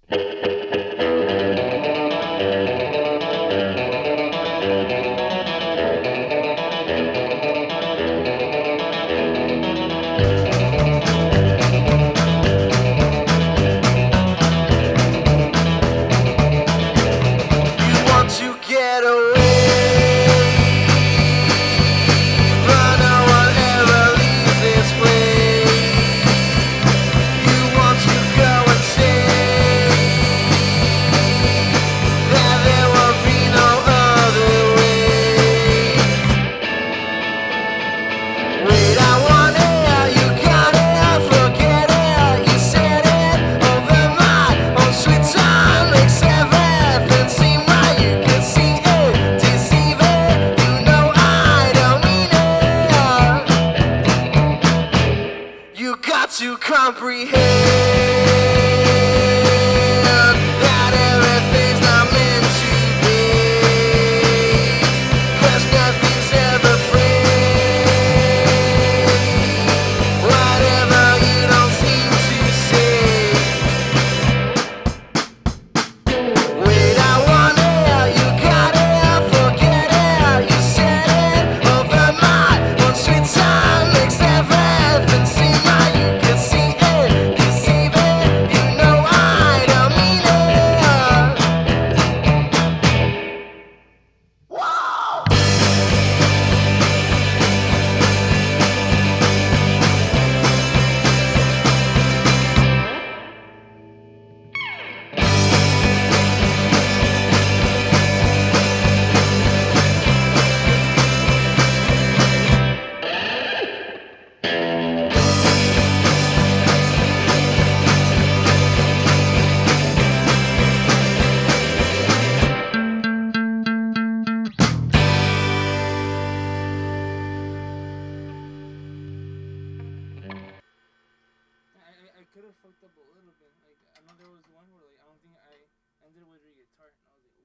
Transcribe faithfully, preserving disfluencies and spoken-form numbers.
To comprehend that everything's not meant to be, 'cause nothing's ever free. Whatever you don't seem to see. Wait, I want it, you got it, forget it, you said it over my one sweet time makes everything seem like you can see it, deceive it, you know I don't mean it. Whoa! I, I, I could have fucked up a little bit. Like I know there was one where like I don't think I ended with your guitar, and I was like,